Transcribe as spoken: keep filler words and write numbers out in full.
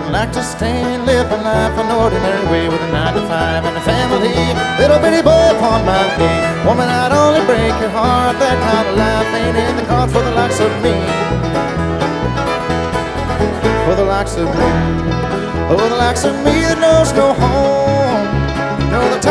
I'd like to stay and live my life an ordinary way with a nine to five and a family. Little bitty boy upon my knee. Woman, I'd only break your heart. That kind of life ain't in the cards for the likes of me. For the likes of me. Oh, the likes of me that knows no home. You know the